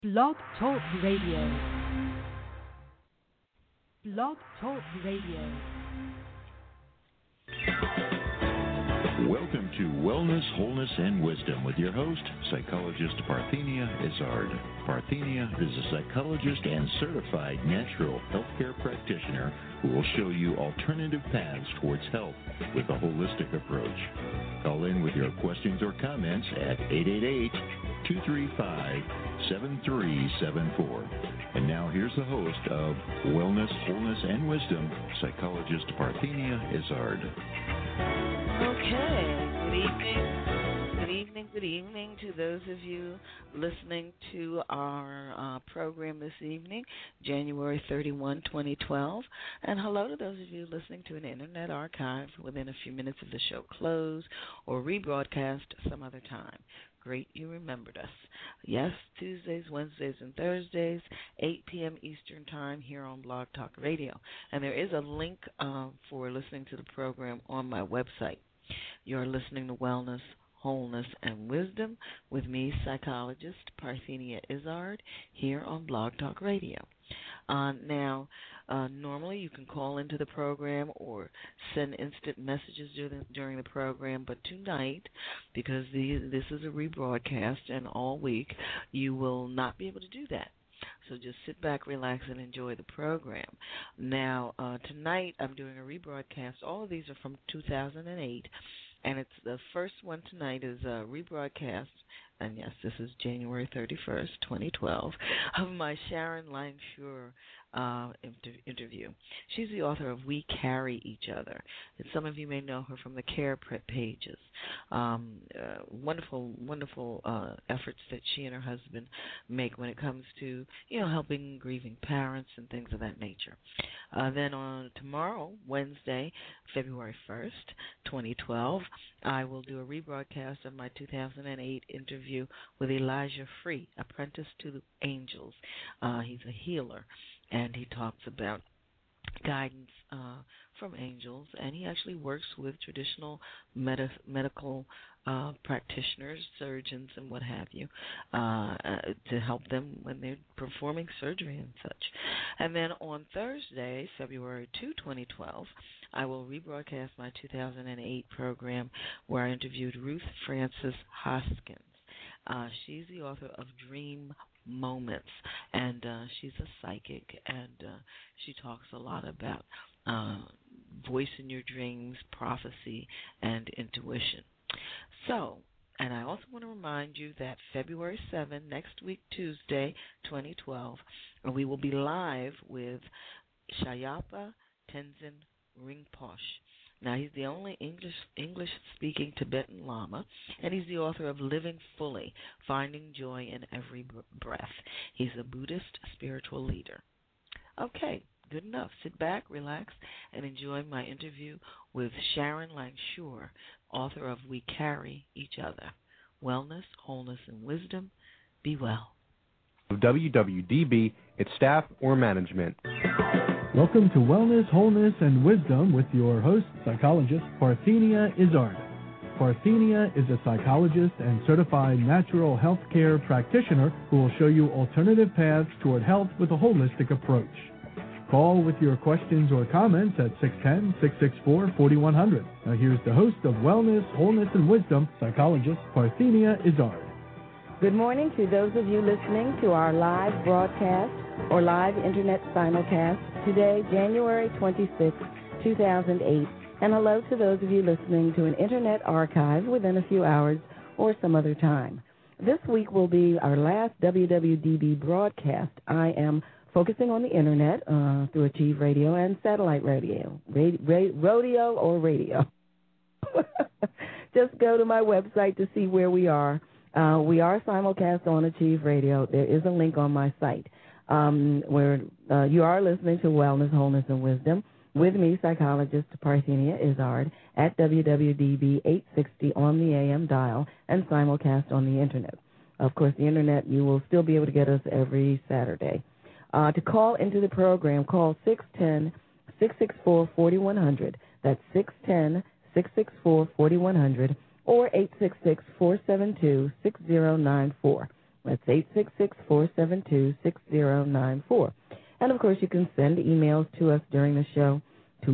Blog Talk Radio. Blog Talk Radio. Welcome to Wellness, Wholeness, and Wisdom with your host, psychologist Parthenia Izzard. Parthenia is a psychologist and certified natural healthcare practitioner who will show you alternative paths towards health with a holistic approach. Call in with your questions or comments at 888-235-7374. And now here's the host of Wellness, Wholeness, and Wisdom, psychologist Parthenia Izzard. Okay, good evening to those of you listening to our program this evening, January 31, 2012. And hello to those of you listening to an internet archive within a few minutes of the show close or rebroadcast some other time. Great you remembered us. Yes, Tuesdays, Wednesdays, and Thursdays, 8 p.m. Eastern Time here on Blog Talk Radio. And there is a link for listening to the program on my website. You're listening to Wellness, Wholeness, and Wisdom with me, psychologist Parthenia Izzard, here on Blog Talk Radio. Normally you can call into the program or send instant messages during the program, but tonight, because this is a rebroadcast and all week, you will not be able to do that. So just sit back, relax, and enjoy the program. Now, tonight I'm doing a rebroadcast. All of these are from 2008, and it's the first one tonight is a rebroadcast, and yes, this is January 31st, 2012, of my Sharon Langsure interview. She's the author of We Carry Each Other. And some of you may know her from the Care pages. Wonderful efforts that she and her husband make when it comes to, helping grieving parents and things of that nature. Then on tomorrow, Wednesday, February 1st, 2012, I will do a rebroadcast of my 2008 interview with Elijah Free, Apprentice to the Angels. He's a healer, and he talks about guidance from angels, and he actually works with traditional medical practitioners, surgeons, and what have you, to help them when they're performing surgery and such. And then on Thursday, February 2, 2012, I will rebroadcast my 2008 program where I interviewed Ruth Frances Hoskins. She's the author of Dream Moments, and she's a psychic, and she talks a lot about voicing your dreams, prophecy, and intuition. So, and I also want to remind you that February 7, next week, Tuesday, 2012, we will be live with Shyapa Tenzin Rinpoche. Now, he's the only English-speaking Tibetan Lama, and he's the author of Living Fully, Finding Joy in Every Breath. He's a Buddhist spiritual leader. Okay, good enough. Sit back, relax, and enjoy my interview with Sharon Langsure, author of We Carry Each Other. Wellness, Wholeness, and Wisdom. Be well. WWDB, its staff, or management. Welcome to Wellness, Wholeness, and Wisdom with your host, psychologist Parthenia Izzard. Parthenia is a psychologist and certified natural health care practitioner who will show you alternative paths toward health with a holistic approach. Call with your questions or comments at 610-664-4100. Now here's the host of Wellness, Wholeness, and Wisdom, psychologist Parthenia Izzard. Good morning to those of you listening to our live broadcast or live internet simulcast today, January 26, 2008, and hello to those of you listening to an internet archive within a few hours or some other time. This week will be our last WWDB broadcast. I am focusing on the internet through Achieve Radio and satellite radio, rodeo or radio. Just go to my website to see where we are. We are simulcast on Achieve Radio. There is a link on my site where you are listening to Wellness, Wholeness, and Wisdom with me, psychologist Parthenia Izzard, at WWDB 860 on the AM dial and simulcast on the Internet. Of course, the Internet, you will still be able to get us every Saturday. To call into the program, call 610-664-4100. That's 610-664-4100 or 866-472-6094. That's 866-472-6094. And, of course, you can send emails to us during the show to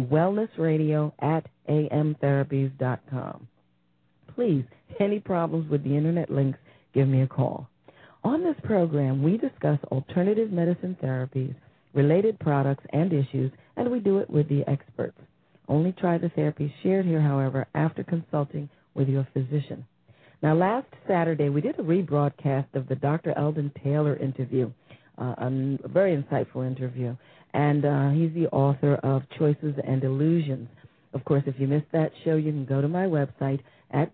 wellnessradio@amtherapies.com. Please, any problems with the Internet links, give me a call. On this program, we discuss alternative medicine therapies, related products, and issues, and we do it with the experts. Only try the therapies shared here, however, after consulting with your physician. Now, last Saturday, we did a rebroadcast of the Dr. Eldon Taylor interview, a very insightful interview, and he's the author of Choices and Illusions. Of course, if you missed that show, you can go to my website at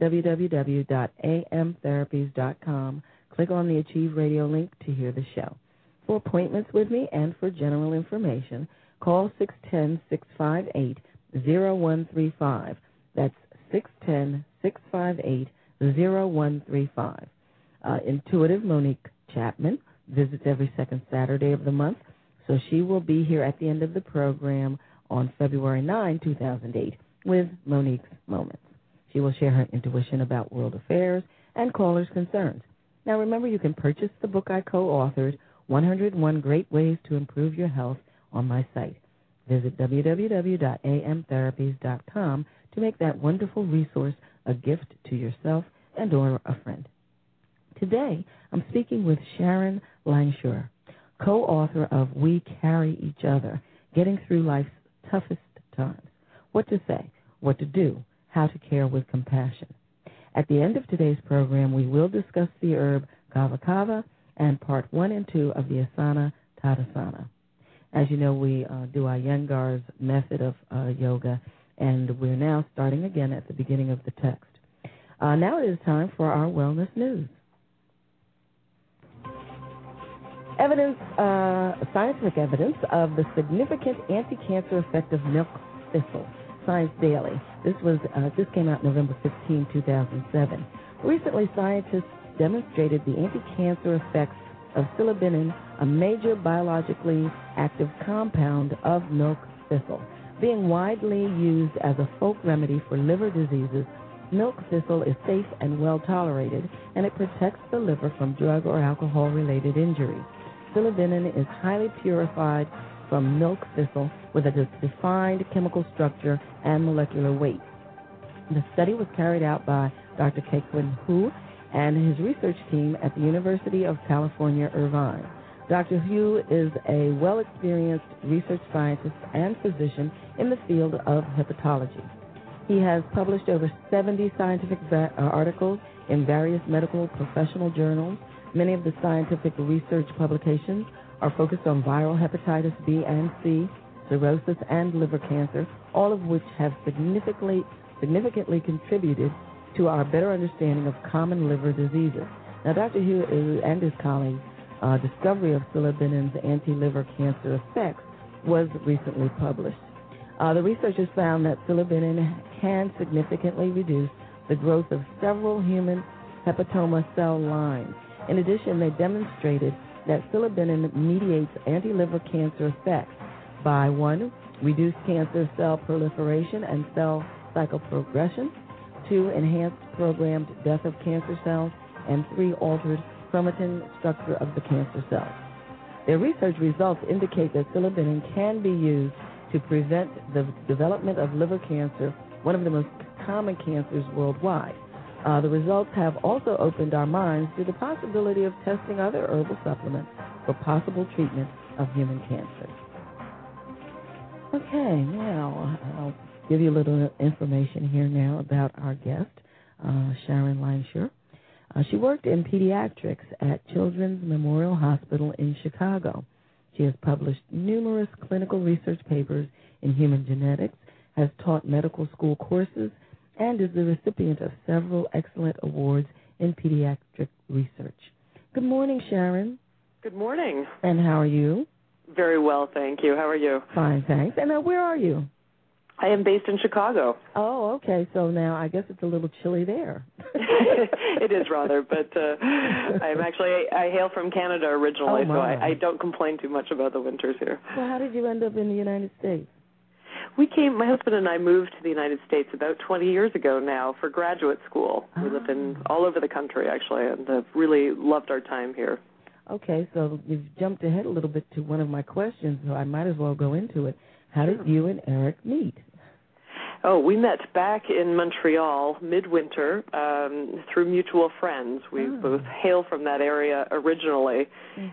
www.amtherapies.com. Click on the Achieve Radio link to hear the show. For appointments with me and for general information, call 610-658-0135. That's 610-658-0135. Intuitive Monique Chapman visits every second Saturday of the month, so she will be here at the end of the program on February 9, 2008, with Monique's Moments. She will share her intuition about world affairs and callers' concerns. Now, remember, you can purchase the book I co-authored, 101 Great Ways to Improve Your Health, on my site. Visit www.amtherapies.com to make that wonderful resource a gift to yourself and or a friend. Today, I'm speaking with Sharon Lansure, co-author of We Carry Each Other, Getting Through Life's Toughest Times. What to say, what to do, how to care with compassion. At the end of today's program, we will discuss the herb Kava Kava and part 1 and 2 of the Asana Tadasana. As you know, we do our Iyengar's method of yoga, and we're now starting again at the beginning of the text. Now it is time for our wellness news. Scientific evidence of the significant anti-cancer effect of milk thistle. Science Daily. This came out November 15, 2007. Recently, scientists demonstrated the anti-cancer effects of psilocybin, a major biologically active compound of milk thistle. Being widely used as a folk remedy for liver diseases, milk thistle is safe and well tolerated, and it protects the liver from drug or alcohol-related injuries. Psilocybin is highly purified from milk thistle with a defined chemical structure and molecular weight. The study was carried out by Dr. Kequan Hu and his research team at the University of California, Irvine. Dr. Hu is a well-experienced research scientist and physician in the field of hepatology. He has published over 70 scientific articles in various medical professional journals. Many of the scientific research publications are focused on viral hepatitis B and C, cirrhosis, and liver cancer, all of which have significantly contributed to our better understanding of common liver diseases. Now, Dr. Hu and his colleagues' discovery of psilocybin's anti-liver cancer effects was recently published. The researchers found that psilocybin can significantly reduce the growth of several human hepatoma cell lines. In addition, they demonstrated that psilocybin mediates anti-liver cancer effects by 1, reduced cancer cell proliferation and cell cycle progression, 2, enhanced programmed death of cancer cells, and 3, altered chromatin structure of the cancer cells. Their research results indicate that psilocybin can be used to prevent the development of liver cancer, one of the most common cancers worldwide. The results have also opened our minds to the possibility of testing other herbal supplements for possible treatment of human cancer. Okay, now I'll give you a little information here now about our guest, Sharon Lansure. She worked in pediatrics at Children's Memorial Hospital in Chicago. She has published numerous clinical research papers in human genetics, has taught medical school courses, and is the recipient of several excellent awards in pediatric research. Good morning, Sharon. Good morning. And how are you? Very well, thank you. How are you? Fine, thanks. And where are you? I am based in Chicago. Oh, okay. So now I guess it's a little chilly there. It is rather, but I hail from Canada originally, so I don't complain too much about the winters here. So how did you end up in the United States? My husband and I moved to the United States about 20 years ago now for graduate school. We lived all over the country, actually, and really loved our time here. Okay, so you've jumped ahead a little bit to one of my questions, so I might as well go into it. How did you and Eric meet? Oh, we met back in Montreal midwinter through mutual friends. We both hail from that area originally,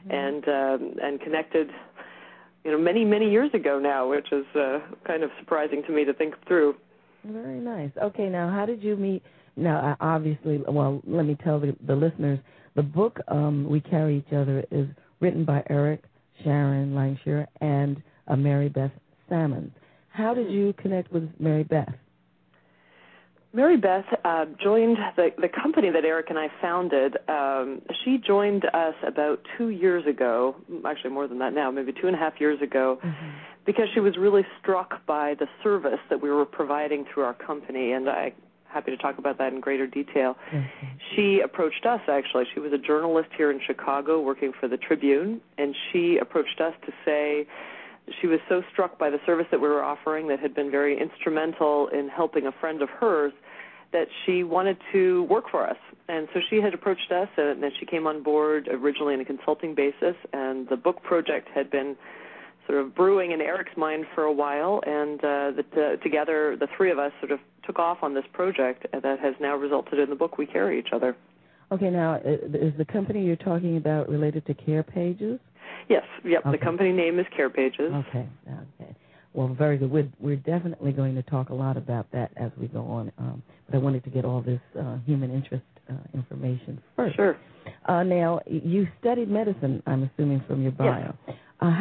and connected, many, many years ago now, which is kind of surprising to me to think through. Very nice. Okay, now how did you meet? Now, obviously, well, let me tell the listeners, the book We Carry Each Other is written by Eric, Sharon Langshire, and Mary Beth Sammons. How did you connect with Mary Beth? Mary Beth joined the company that Eric and I founded. She joined us about 2 years ago, actually more than that now, maybe 2.5 years ago, because she was really struck by the service that we were providing through our company, and I'm happy to talk about that in greater detail. She approached us, actually. She was a journalist here in Chicago working for the Tribune, and she approached us to say she was so struck by the service that we were offering that had been very instrumental in helping a friend of hers that she wanted to work for us. And so she had approached us, and then she came on board originally on a consulting basis, and the book project had been sort of brewing in Eric's mind for a while, and together the three of us sort of took off on this project that has now resulted in the book We Carry Each Other. Okay, now, is the company you're talking about related to Care Pages? Yes, yep. Okay. The company name is Care Pages. Okay. Well, very good. We're definitely going to talk a lot about that as we go on, but I wanted to get all this human interest information first. Sure. Now, you studied medicine, I'm assuming, from your bio. Yes.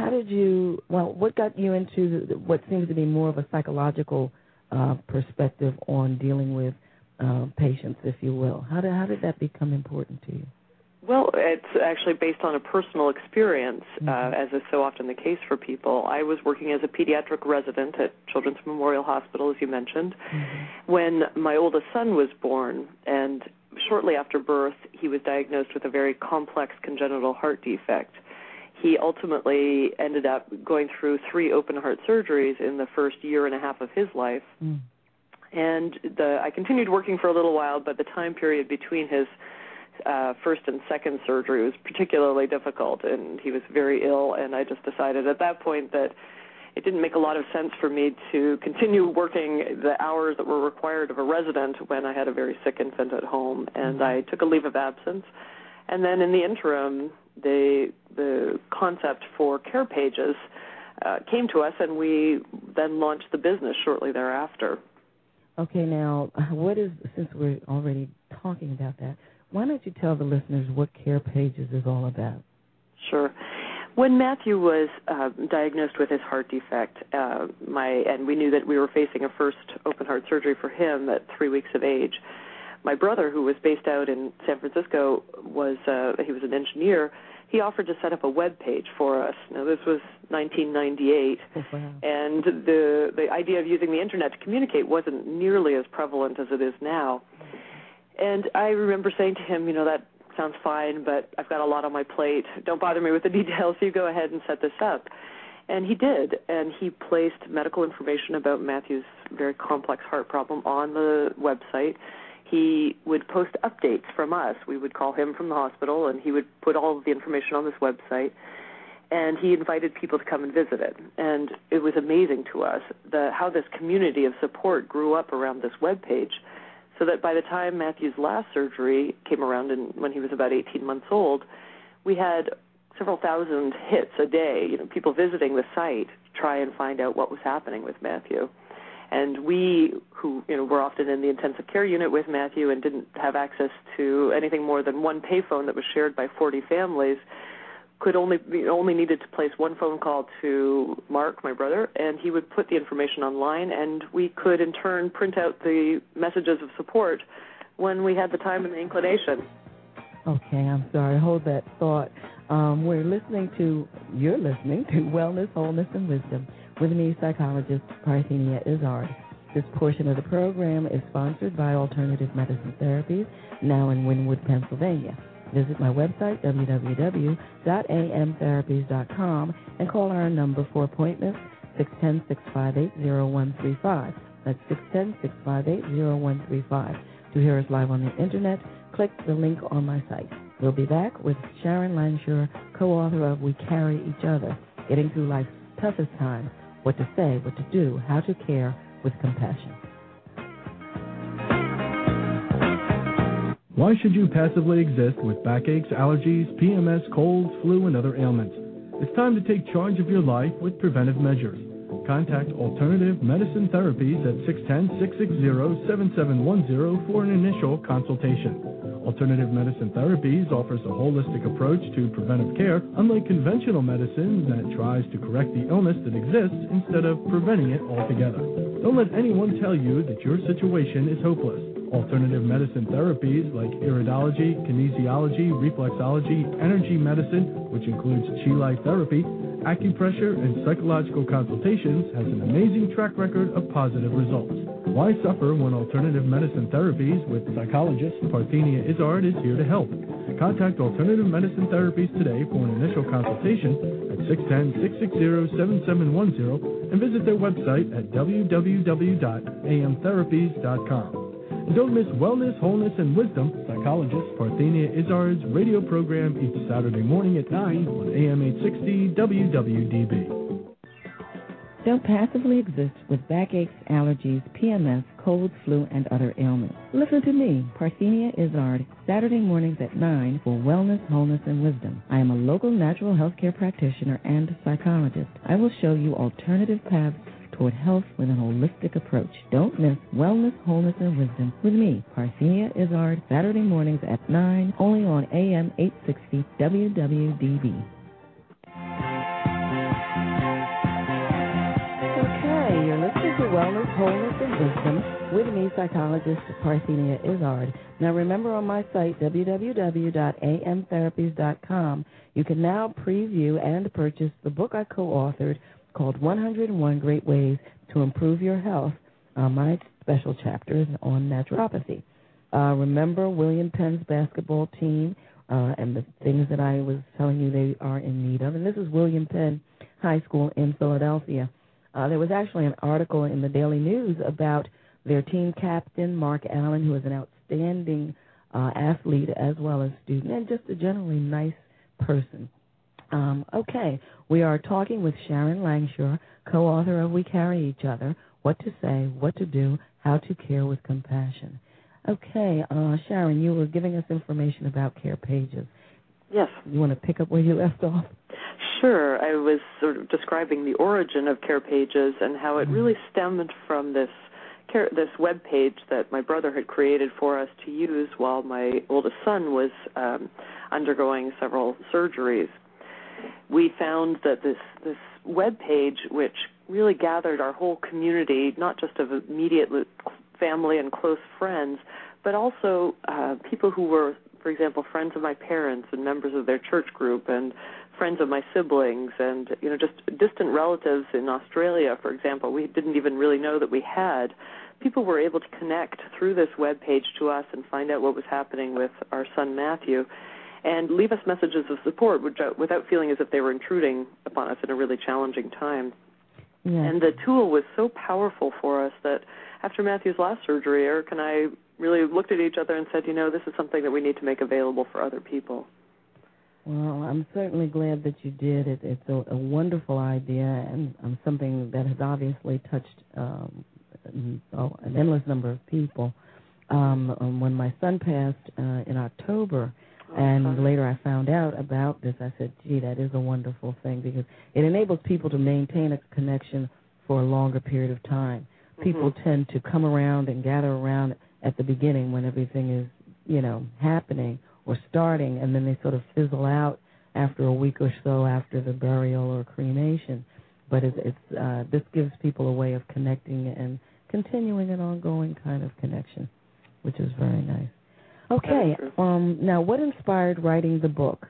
What got you into what seems to be more of a psychological perspective on dealing with patients, if you will? How did that become important to you? Well, it's actually based on a personal experience, as is so often the case for people. I was working as a pediatric resident at Children's Memorial Hospital, as you mentioned, when my oldest son was born, and shortly after birth, he was diagnosed with a very complex congenital heart defect. He ultimately ended up going through 3 open-heart surgeries in the first year and a half of his life. And I continued working for a little while, but the time period between his first and second surgery was particularly difficult, and he was very ill, and I just decided at that point that it didn't make a lot of sense for me to continue working the hours that were required of a resident when I had a very sick infant at home, and I took a leave of absence. And then in the interim, the concept for Care Pages came to us, and we then launched the business shortly thereafter. Okay, now, since we're already talking about that, why don't you tell the listeners what Care Pages is all about? Sure. When Matthew was diagnosed with his heart defect, and we knew that we were facing a first open-heart surgery for him at 3 weeks of age, my brother, who was based out in San Francisco, he was an engineer. He offered to set up a web page for us. Now, this was 1998, and the idea of using the Internet to communicate wasn't nearly as prevalent as it is now. And I remember saying to him, that sounds fine, but I've got a lot on my plate. Don't bother me with the details. You go ahead and set this up. And he did, and he placed medical information about Matthew's very complex heart problem on the website. He would post updates from us. We would call him from the hospital, and he would put all of the information on this website. And he invited people to come and visit it. And it was amazing to us how this community of support grew up around this webpage, so that by the time Matthew's last surgery came around when he was about 18 months old, we had several thousand hits a day, people visiting the site to try and find out what was happening with Matthew. And we, who were often in the intensive care unit with Matthew and didn't have access to anything more than one payphone that was shared by 40 families, only needed to place one phone call to Mark, my brother, and he would put the information online, and we could in turn print out the messages of support when we had the time and the inclination. Okay, I'm sorry. Hold that thought. You're listening to Wellness, Wholeness, and Wisdom with me, psychologist Parthenia Izzard. This portion of the program is sponsored by Alternative Medicine Therapies, now in Wynwood, Pennsylvania. Visit my website, www.amtherapies.com, and call our number for appointments, 610-658-0135. That's 610-658-0135. To hear us live on the Internet, click the link on my site. We'll be back with Sharon Langsure, co-author of We Carry Each Other, Getting Through Life's Toughest Times, What to Say, What to Do, How to Care with Compassion. Why should you passively exist with backaches, allergies, PMS, colds, flu, and other ailments? It's time to take charge of your life with preventive measures. Contact Alternative Medicine Therapies at 610-660-7710 for an initial consultation. Alternative Medicine Therapies offers a holistic approach to preventive care, unlike conventional medicine that tries to correct the illness that exists instead of preventing it altogether. Don't let anyone tell you that your situation is hopeless. Alternative medicine therapies like iridology, kinesiology, reflexology, energy medicine, which includes Chi Life therapy, acupressure, and psychological consultations, has an amazing track record of positive results. Why suffer when Alternative Medicine Therapies with psychologist Parthenia Izzard is here to help? Contact Alternative Medicine Therapies today for an initial consultation at 610-660-7710 and visit their website at www.amtherapies.com. And don't miss Wellness, Wholeness, and Wisdom, psychologist Parthenia Izzard's radio program each Saturday morning at 9 on AM 860 WWDB. Don't passively exist with backaches, allergies, PMS, colds, flu, and other ailments. Listen to me, Parthenia Izzard, Saturday mornings at 9 for Wellness, Wholeness, and Wisdom. I am a local natural health care practitioner and psychologist. I will show you alternative paths toward health with an holistic approach. Don't miss Wellness, Wholeness, and Wisdom with me, Parthenia Izzard, Saturday mornings at 9, only on AM 860 WWDB. Okay, you're listening to Wellness, Wholeness, and Wisdom with me, psychologist Parthenia Izzard. Now remember, on my site, www.amtherapies.com, you can now preview and purchase the book I co-authored called 101 Great Ways to Improve Your Health. My special chapter is on naturopathy. Remember William Penn's basketball team and the things that I was telling you they are in need of. And this is William Penn High School in Philadelphia. There was actually an article in the Daily News about their team captain, Mark Allen, who is an outstanding athlete as well as student and just a generally nice person. Okay, we are talking with Sharon Langsure, co-author of We Carry Each Other, What to Say, What to Do, How to Care with Compassion. Okay, Sharon, you were giving us information about care pages. Yes. You want to pick up where you left off? Sure. I was sort of describing the origin of care pages and how it really stemmed from this web page that my brother had created for us to use while my oldest son was undergoing several surgeries. We found that this web page, which really gathered our whole community, not just of immediate family and close friends, but also people who were, for example, friends of my parents and members of their church group and friends of my siblings and, just distant relatives in Australia, for example, we didn't even really know that we had. People were able to connect through this web page to us and find out what was happening with our son Matthew and leave us messages of support without feeling as if they were intruding upon us in a really challenging time. Yes. And the tool was so powerful for us that after Matthew's last surgery, Eric and I really looked at each other and said, this is something that we need to make available for other people. Well, I'm certainly glad that you did. It's a wonderful idea and something that has obviously touched an endless number of people. When my son passed in October, and later I found out about this, I said, gee, that is a wonderful thing because it enables people to maintain a connection for a longer period of time. People tend to come around and gather around at the beginning when everything is, happening or starting, and then they sort of fizzle out after a week or so after the burial or cremation. But this gives people a way of connecting and continuing an ongoing kind of connection, which is very nice. Okay, now what inspired writing the book?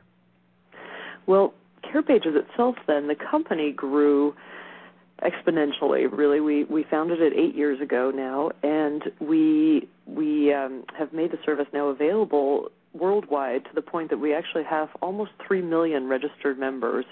Well, Care Pages itself then, the company grew exponentially, really. We founded it 8 years ago now, and we have made the service now available worldwide to the point that we actually have almost 3 million registered members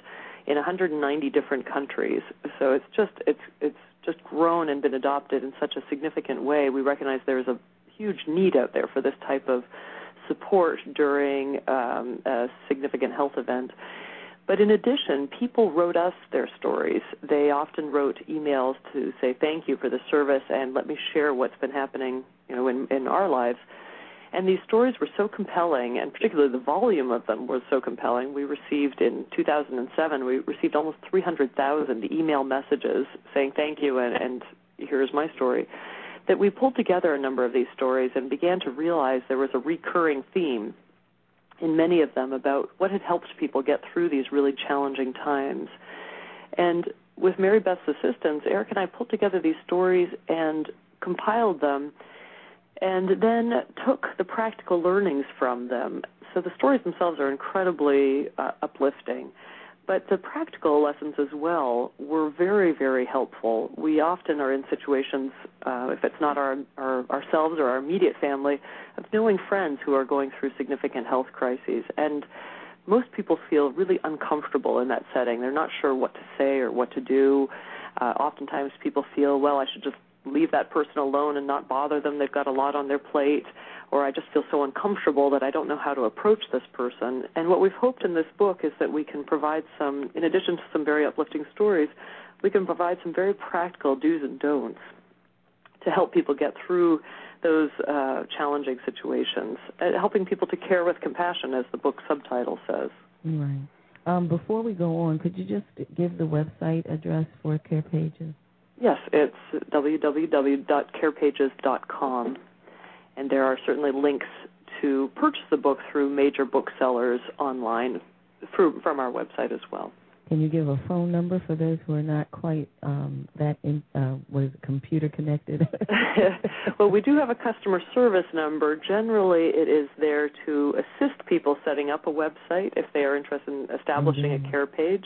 in 190 different countries. So it's just grown and been adopted in such a significant way. We recognize there's a huge need out there for this type of support during a significant health event. But in addition, people wrote us their stories. They often wrote emails to say thank you for the service and let me share what's been happening, in our lives. And these stories were so compelling, and particularly the volume of them was so compelling. We received, in 2007, almost 300,000 email messages saying thank you and here's my story, that we pulled together a number of these stories and began to realize there was a recurring theme in many of them about what had helped people get through these really challenging times. And with Mary Beth's assistance, Eric and I pulled together these stories and compiled them and then took the practical learnings from them. So the stories themselves are incredibly uplifting, but the practical lessons as well were very, very helpful. We often are in situations, if it's not ourselves or our immediate family, of knowing friends who are going through significant health crises. And most people feel really uncomfortable in that setting. They're not sure what to say or what to do. Oftentimes people feel, well, I should just leave that person alone and not bother them. They've got a lot on their plate. Or I just feel so uncomfortable that I don't know how to approach this person. And what we've hoped in this book is that we can provide some, in addition to some very uplifting stories, we can provide some very practical do's and don'ts to help people get through those challenging situations, helping people to care with compassion, as the book subtitle says. Right. Before we go on, could you just give the website address for Care Pages? Yes, it's www.carepages.com. And there are certainly links to purchase the book through major booksellers online from our website as well. Can you give a phone number for those who are not quite computer connected? Well, we do have a customer service number. Generally, it is there to assist people setting up a website if they are interested in establishing a care page.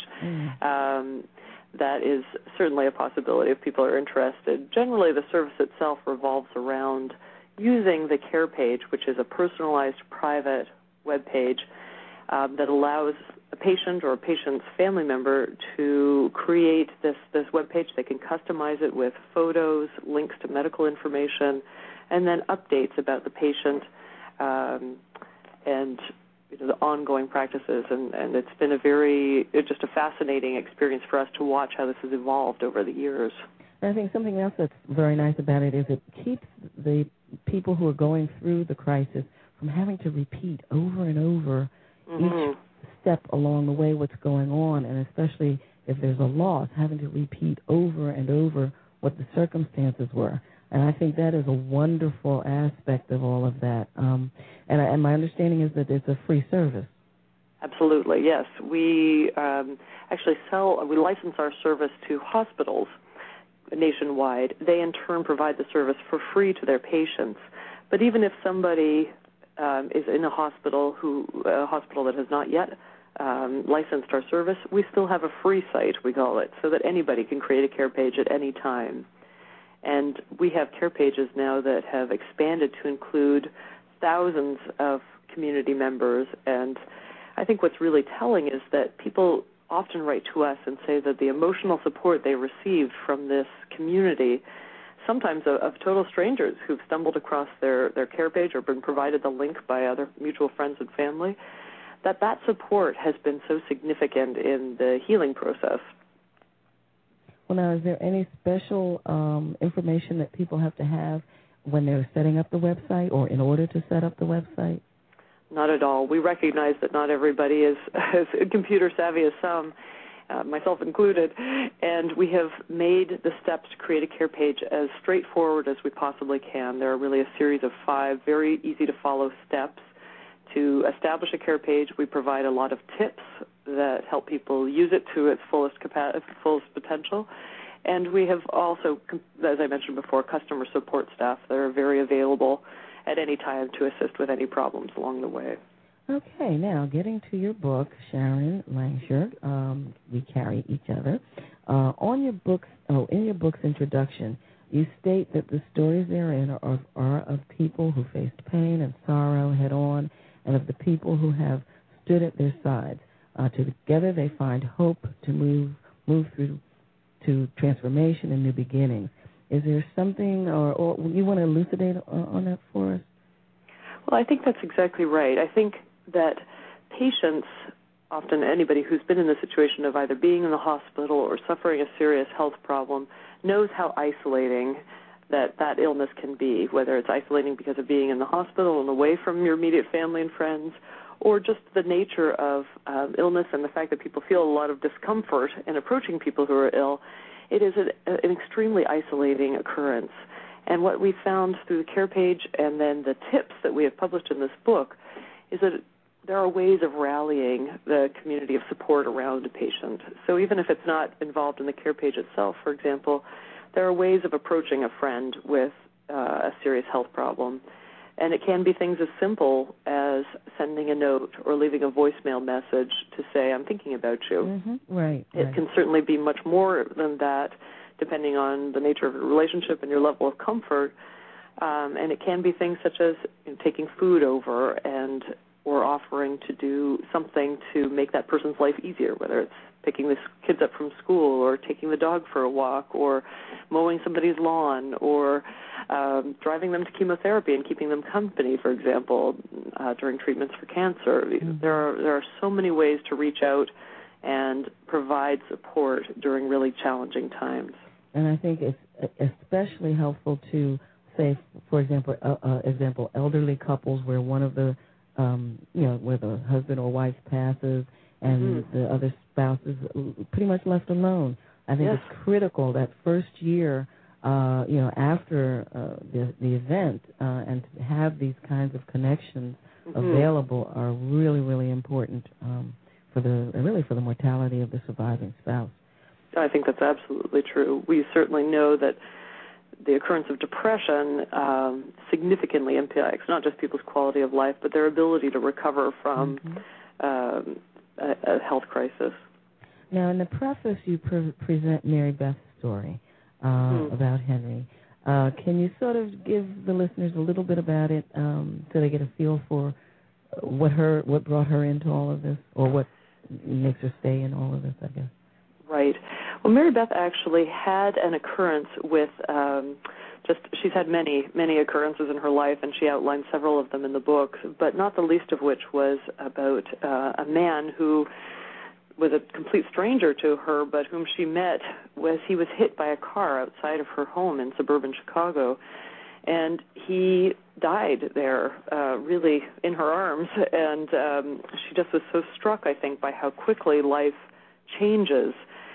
That is certainly a possibility if people are interested. Generally, the service itself revolves around using the care page, which is a personalized private web page that allows a patient or a patient's family member to create this web page. They can customize it with photos, links to medical information, and then updates about the patient and the ongoing practices. And it's been just a fascinating experience for us to watch how this has evolved over the years. And I think something else that's very nice about it is it keeps the people who are going through the crisis from having to repeat over and over each step along the way what's going on, and especially if there's a loss, having to repeat over and over what the circumstances were. And I think that is a wonderful aspect of all of that. And my understanding is that it's a free service. Absolutely, yes. We actually we license our service to hospitals nationwide. They in turn provide the service for free to their patients. But even if somebody is in a hospital that has not yet licensed our service, we still have a free site, we call it, so that anybody can create a care page at any time. And we have care pages now that have expanded to include thousands of community members. And I think what's really telling is that people often write to us and say that the emotional support they received from this community, sometimes of total strangers who've stumbled across their care page or been provided the link by other mutual friends and family, that support has been so significant in the healing process. Well, now, is there any special information that people have to have when they're setting up the website or in order to set up the website? Not at all. We recognize that not everybody is as computer savvy as some, myself included, and we have made the steps to create a care page as straightforward as we possibly can. There are really a series of 5 very easy-to-follow steps. To establish a care page, we provide a lot of tips that help people use it to its fullest potential. And we have also, as I mentioned before, customer support staff that are very available at any time to assist with any problems along the way. Okay, now getting to your book, Sharon Langsher, We Carry Each Other. In your book's introduction, you state that the stories therein are of people who faced pain and sorrow head on, and of the people who have stood at their sides. Together they find hope to move through to transformation and new beginnings. Is there something, or you want to elucidate on that for us? Well, I think that's exactly right. I think that patients, often anybody who's been in the situation of either being in the hospital or suffering a serious health problem, knows how isolating that illness can be, whether it's isolating because of being in the hospital and away from your immediate family and friends, or just the nature of illness and the fact that people feel a lot of discomfort in approaching people who are ill. It is an extremely isolating occurrence. And what we found through the care page and then the tips that we have published in this book is that there are ways of rallying the community of support around a patient. So even if it's not involved in the care page itself, for example, there are ways of approaching a friend with a serious health problem. And it can be things as simple as sending a note or leaving a voicemail message to say, I'm thinking about you. Mm-hmm. Right. It can certainly be much more than that, depending on the nature of your relationship and your level of comfort. And it can be things such as taking food over or offering to do something to make that person's life easier, whether it's picking the kids up from school or taking the dog for a walk or mowing somebody's lawn or driving them to chemotherapy and keeping them company, for example, during treatments for cancer. Mm-hmm. There are so many ways to reach out and provide support during really challenging times. And I think it's especially helpful to say, for example, elderly couples where one of the, where the husband or wife passes and the other spouse is pretty much left alone. I think it's critical that first year, after the event, and to have these kinds of connections available are really, really important for the mortality of the surviving spouse. I think that's absolutely true. We certainly know that the occurrence of depression significantly impacts not just people's quality of life, but their ability to recover from a health crisis. Now, in the preface, you present Mary Beth's story about Henry. Can you sort of give the listeners a little bit about it so they get a feel for what brought her into all of this, or what makes her stay in all of this, I guess? Right. Well, Mary Beth actually had an occurrence with she's had many, many occurrences in her life, and she outlined several of them in the book, but not the least of which was about a man who was a complete stranger to her, but whom she met he was hit by a car outside of her home in suburban Chicago, and he died there, really in her arms, and she just was so struck, I think, by how quickly life changes,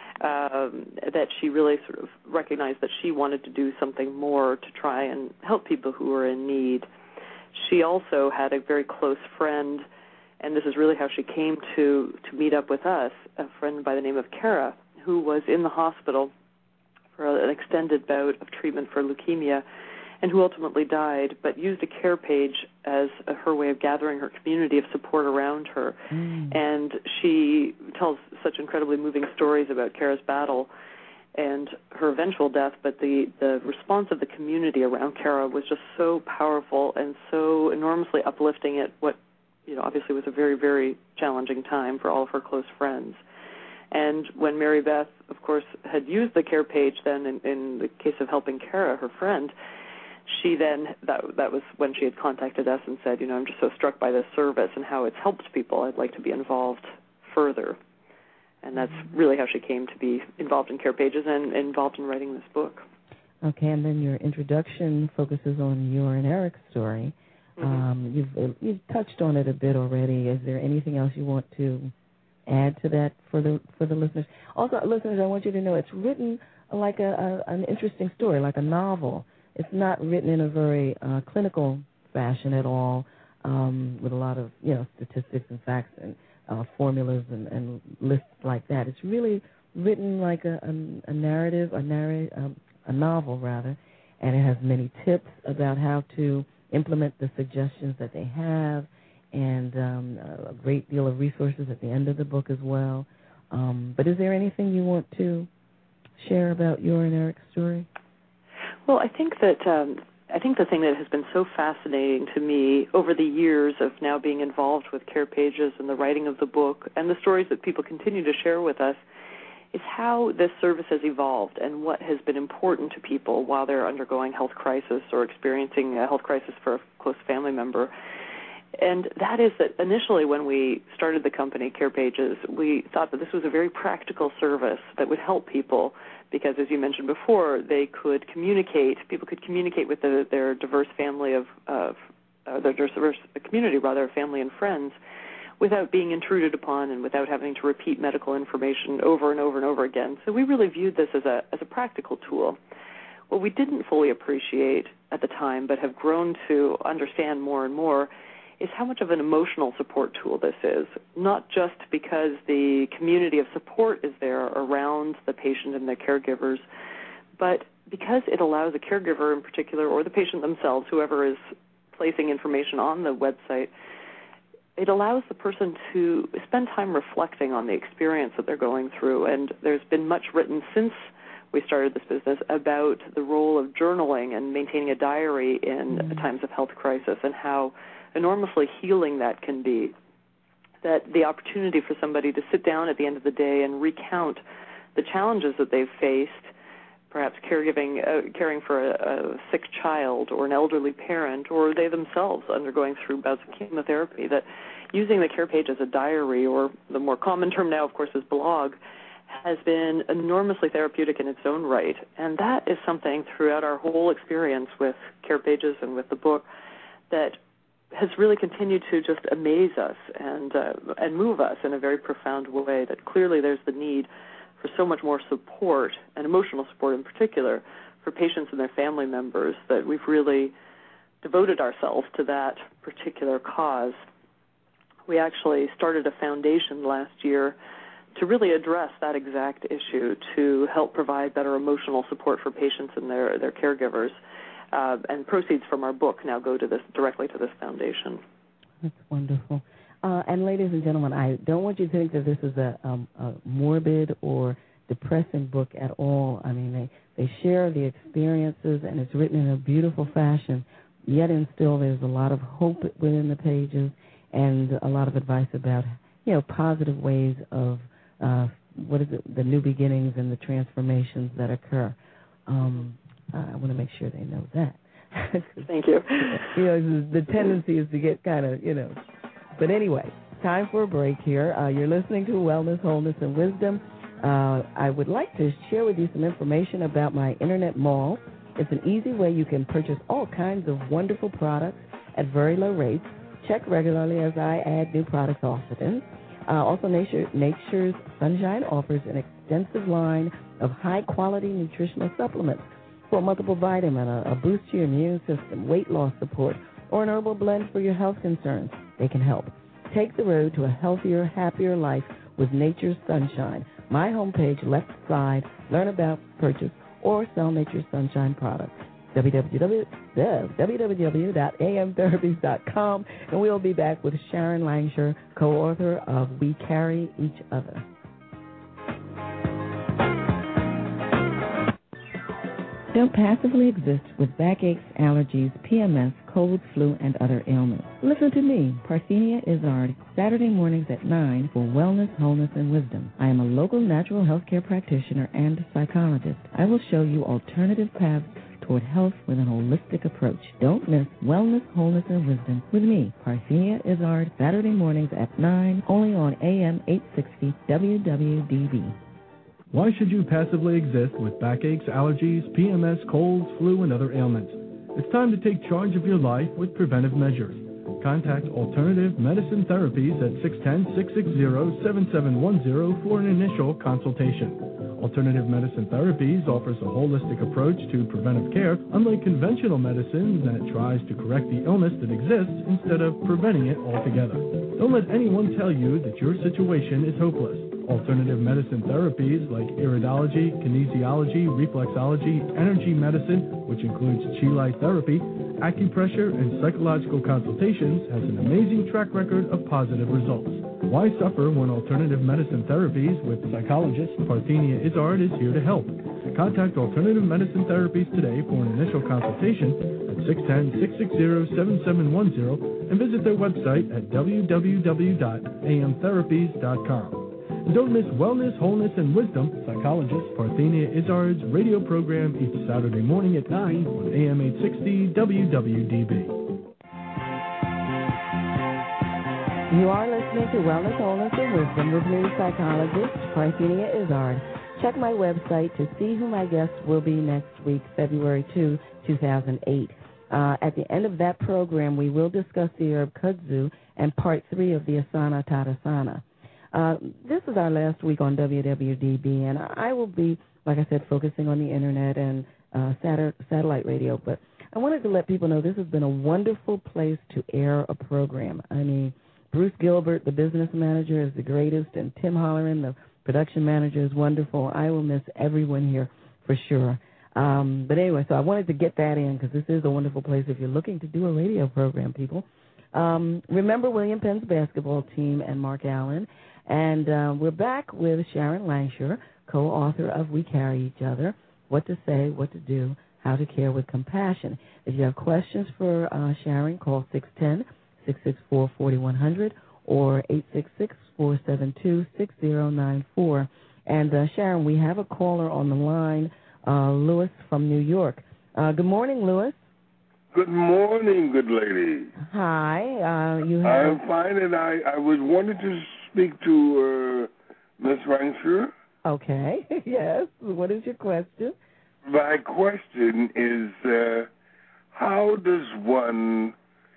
that she really sort of recognized that she wanted to do something more to try and help people who were in need. She also had a very close friend, and this is really how she came to meet up with us, a friend by the name of Kara, who was in the hospital for an extended bout of treatment for leukemia, and who ultimately died, but used a care page as her way of gathering her community of support around her. And she tells such incredibly moving stories about Kara's battle and her eventual death, but the response of the community around Kara was just so powerful and so enormously uplifting at what, obviously was a very, very challenging time for all of her close friends. And when Mary Beth, of course, had used the care page then in the case of helping Kara, her friend, she then, that was when she had contacted us and said, I'm just so struck by this service and how it's helped people. I'd like to be involved further. And that's really how she came to be involved in care pages and involved in writing this book. Okay, and then your introduction focuses on your and Eric's story. You've touched on it a bit already. Is there anything else you want to add to that for the listeners? Also, listeners, I want you to know it's written like an interesting story, like a novel. It's not written in a very clinical fashion at all, with a lot of statistics and facts and formulas and lists like that. It's really written like a narrative, a novel rather, and it has many tips about how to implement the suggestions that they have, and a great deal of resources at the end of the book as well. But is there anything you want to share about your and Eric's story? Well, I think that I think the thing that has been so fascinating to me over the years of now being involved with Care Pages and the writing of the book and the stories that people continue to share with us is how this service has evolved and what has been important to people while they're undergoing health crisis or experiencing a health crisis for a close family member. And that is that initially when we started the company, Care Pages, we thought that this was a very practical service that would help people because, as you mentioned before, people could communicate with their diverse family their diverse community, rather, family and friends, without being intruded upon and without having to repeat medical information over and over and over again. So we really viewed this as a practical tool. What we didn't fully appreciate at the time but have grown to understand more and more is how much of an emotional support tool this is, not just because the community of support is there around the patient and their caregivers, but because it allows a caregiver in particular or the patient themselves, whoever is placing information on the website, it allows the person to spend time reflecting on the experience that they're going through. And there's been much written since we started this business about the role of journaling and maintaining a diary in times of health crisis and how enormously healing that can be, that the opportunity for somebody to sit down at the end of the day and recount the challenges that they've faced, perhaps caring for a sick child or an elderly parent, or they themselves undergoing through bouts of chemotherapy, that using the Care Page as a diary, or the more common term now, of course, is blog, has been enormously therapeutic in its own right. And that is something throughout our whole experience with Care Pages and with the book that has really continued to just amaze us and move us in a very profound way, that clearly there's the need for so much more support, and emotional support in particular, for patients and their family members, that we've really devoted ourselves to that particular cause. We actually started a foundation last year to really address that exact issue, to help provide better emotional support for patients and their caregivers. And proceeds from our book now go to directly to this foundation. That's wonderful. And ladies and gentlemen, I don't want you to think that this is a morbid or depressing book at all. I mean, they share the experiences, and it's written in a beautiful fashion, yet and still there's a lot of hope within the pages and a lot of advice about, positive ways of, the new beginnings and the transformations that occur. I want to make sure they know that. Thank you. The tendency is to get kind of, But anyway, time for a break here. You're listening to Wellness, Wholeness, and Wisdom. I would like to share with you some information about my Internet Mall. It's an easy way you can purchase all kinds of wonderful products at very low rates. Check regularly as I add new products often. Also, Nature's Sunshine offers an extensive line of high-quality nutritional supplements for multiple vitamin, a boost to your immune system, weight loss support, or an herbal blend for your health concerns. They can help. Take the road to a healthier, happier life with Nature's Sunshine. My homepage, left side, learn about, purchase, or sell Nature's Sunshine products. www.amtherapies.com, and we'll be back with Sharon Langsher, co-author of We Carry Each Other. Don't passively exist with backaches, allergies, PMS, cold, flu, and other ailments. Listen to me, Parthenia Izzard, Saturday mornings at 9 for Wellness, Wholeness, and Wisdom. I am a local natural health care practitioner and psychologist. I will show you alternative paths toward health with an holistic approach. Don't miss Wellness, Wholeness, and Wisdom with me, Parthenia Izzard, Saturday mornings at 9, only on AM 860 WWDB. Why should you passively exist with backaches, allergies, PMS, colds, flu, and other ailments? It's time to take charge of your life with preventive measures. Contact Alternative Medicine Therapies at 610-660-7710 for an initial consultation. Alternative Medicine Therapies offers a holistic approach to preventive care, unlike conventional medicine that tries to correct the illness that exists instead of preventing it altogether. Don't let anyone tell you that your situation is hopeless. Alternative medicine therapies like iridology, kinesiology, reflexology, energy medicine, which includes chi light therapy, acupressure, and psychological consultations, has an amazing track record of positive results. Why suffer when Alternative Medicine Therapies with psychologist Parthenia Izzard is here to help? Contact Alternative Medicine Therapies today for an initial consultation at 610-660-7710 and visit their website at www.amtherapies.com. And don't miss Wellness, Wholeness, and Wisdom, psychologist Parthenia Izzard's radio program each Saturday morning at 9 on AM 860 WWDB. You are listening to Wellness, Wholeness, and Wisdom with me, psychologist Parthenia Izzard. Check my website to see who my guests will be next week, February 2, 2008. At the end of that program, we will discuss the herb kudzu and part 3 of the Asana Tadasana. This is our last week on WWDB, and I will be, like I said, focusing on the Internet and satellite radio. But I wanted to let people know this has been a wonderful place to air a program. I mean, Bruce Gilbert, the business manager, is the greatest, and Tim Holleran, the production manager, is wonderful. I will miss everyone here for sure. But anyway, so I wanted to get that in because this is a wonderful place if you're looking to do a radio program, people. Remember William Penn's basketball team and Mark Allen. And we're back with Sharon Langsher, co-author of We Carry Each Other, What to Say, What to Do, How to Care with Compassion. If you have questions for Sharon, call 610-664-4100 or 866-472-6094. And Sharon, we have a caller on the line, Louis from New York. Good morning, Louis. Good morning, good lady. Hi. I'm fine, and I was wanting to speak to Ms. Langsher. Okay, yes. What is your question? My question is, how does one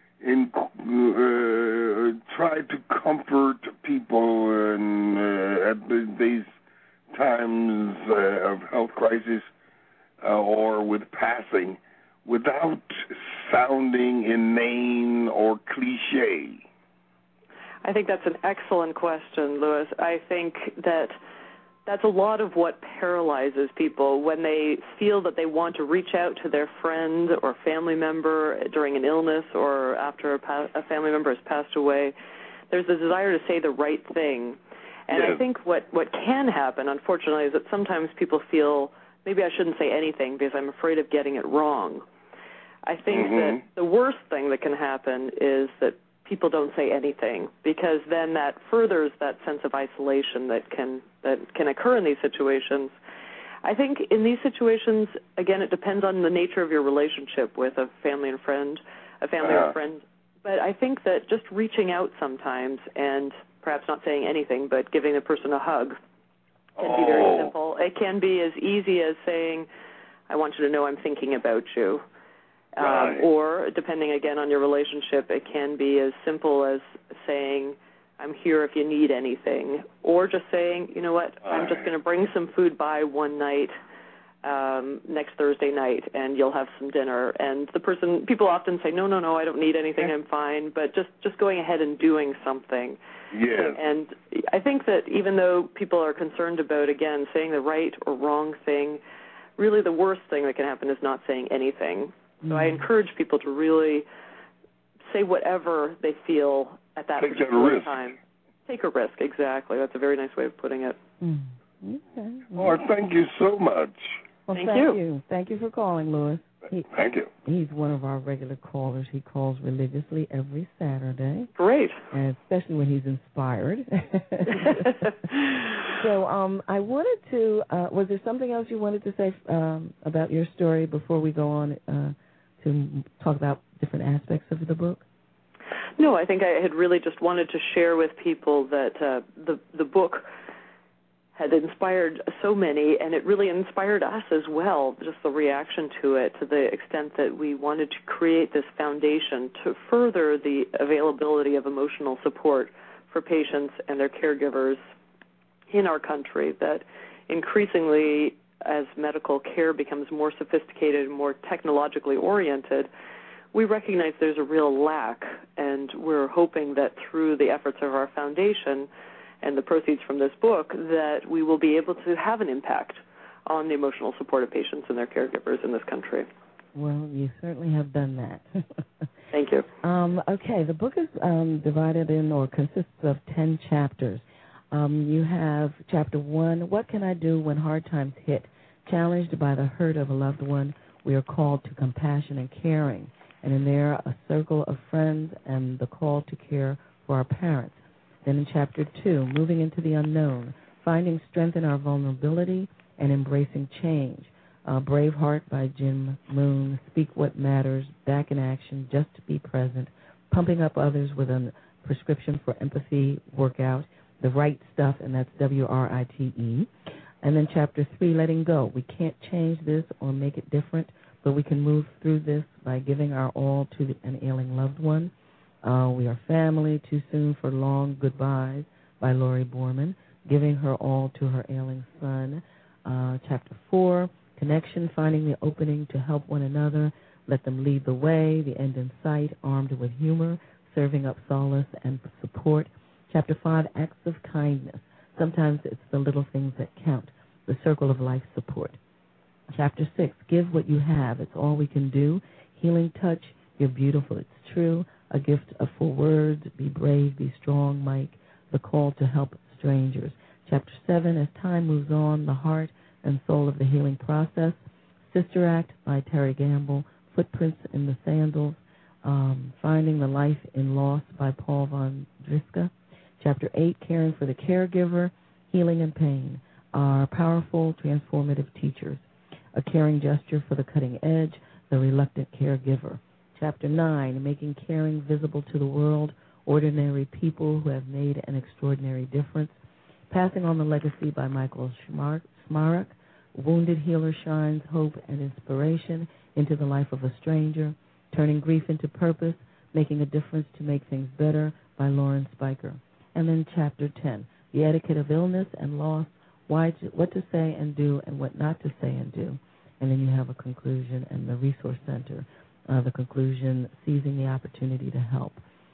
try to comfort people at these times of health crisis or with passing without sounding inane or cliche? I think that's an excellent question, Louis. I think that's a lot of what paralyzes people when they feel that they want to reach out to their friend or family member during an illness or after a family member has passed away. There's a desire to say the right thing. And yes. I think what can happen, unfortunately, is that sometimes people feel, maybe I shouldn't say anything because I'm afraid of getting it wrong. I think that the worst thing that can happen is that people don't say anything, because then that furthers that sense of isolation that can occur in these situations. I think in these situations, again, it depends on the nature of your relationship with a family or friend. But I think that just reaching out sometimes and perhaps not saying anything, but giving the person a hug can be very simple. It can be as easy as saying, I want you to know I'm thinking about you. Or, depending, again, on your relationship, it can be as simple as saying, I'm here if you need anything. Or just saying, you know what, I'm just going to bring some food by one night, next Thursday night, and you'll have some dinner. And people often say, no, I don't need anything, I'm fine. But just going ahead and doing something. Yes. And I think that even though people are concerned about, again, saying the right or wrong thing, really the worst thing that can happen is not saying anything. So I encourage people to really say whatever they feel at that particular time. Take a risk, exactly. That's a very nice way of putting it. Okay. Oh, thank you so much. Well, thank you. Thank you for calling, Louis. Thank you. He's one of our regular callers. He calls religiously every Saturday. Great. And especially when he's inspired. So I wanted to, was there something else you wanted to say about your story before we go on to talk about different aspects of the book? No, I think I had really just wanted to share with people that the book had inspired so many, and it really inspired us as well, just the reaction to it, to the extent that we wanted to create this foundation to further the availability of emotional support for patients and their caregivers in our country, that increasingly as medical care becomes more sophisticated and more technologically oriented, we recognize there's a real lack, and we're hoping that through the efforts of our foundation and the proceeds from this book that we will be able to have an impact on the emotional support of patients and their caregivers in this country. Well, you certainly have done that. Thank you. Okay, the book is divided in or consists of 10 chapters. You have Chapter 1, What Can I Do When Hard Times Hit? Challenged by the hurt of a loved one, we are called to compassion and caring, and in there a circle of friends and the call to care for our parents. Then in Chapter 2, moving into the unknown, finding strength in our vulnerability and embracing change. Braveheart by Jim Moon, Speak What Matters, Back in Action, Just to Be Present, Pumping Up Others with a Prescription for Empathy Workout, The Right Stuff, and that's WRITE. And then Chapter 3, Letting Go. We can't change this or make it different, but we can move through this by giving our all to an ailing loved one. We Are Family, Too Soon for Long Goodbyes by Lori Borman, Giving Her All to Her Ailing Son. Chapter 4, Connection, Finding the Opening to Help One Another, Let Them Lead the Way, The End in Sight, Armed with Humor, Serving Up Solace and Support. Chapter 5, Acts of Kindness. Sometimes it's the little things that count, the circle of life support. Chapter 6, Give What You Have, It's All We Can Do, Healing Touch, You're Beautiful, It's True, A Gift of 4 Words, Be Brave, Be Strong, Mike, The Call to Help Strangers. Chapter 7, As Time Moves On, The Heart and Soul of the Healing Process. Sister Act by Terry Gamble, Footprints in the Sandals, Finding the Life in Loss by Paul von Driska. Chapter 8, Caring for the Caregiver, Healing and Pain, Our Powerful Transformative Teachers. A Caring Gesture for the Cutting Edge, The Reluctant Caregiver. Chapter 9, Making Caring Visible to the World, Ordinary People Who Have Made an Extraordinary Difference. Passing on the Legacy by Michael Smarek. Wounded Healer Shines Hope and Inspiration into the Life of a Stranger. Turning Grief into Purpose, Making a Difference to Make Things Better by Lauren Spiker. And then Chapter 10, The Etiquette of Illness and Loss, what to say and do and what not to say and do. And then you have a conclusion and the Resource Center. The conclusion, Seizing the Opportunity to Help.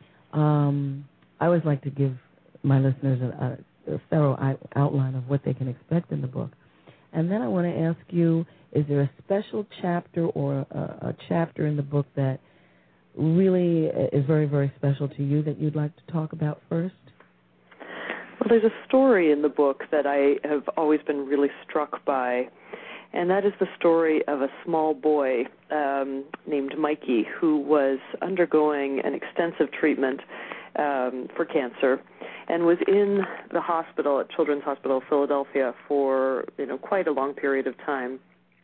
I always like to give my listeners a thorough outline of what they can expect in the book. And then I want to ask you, is there a special chapter or a chapter in the book that really is very, very special to you that you'd like to talk about first? Well, there's a story in the book that I have always been really struck by, and that is the story of a small boy named Mikey who was undergoing an extensive treatment for cancer and was in the hospital at Children's Hospital of Philadelphia for quite a long period of time.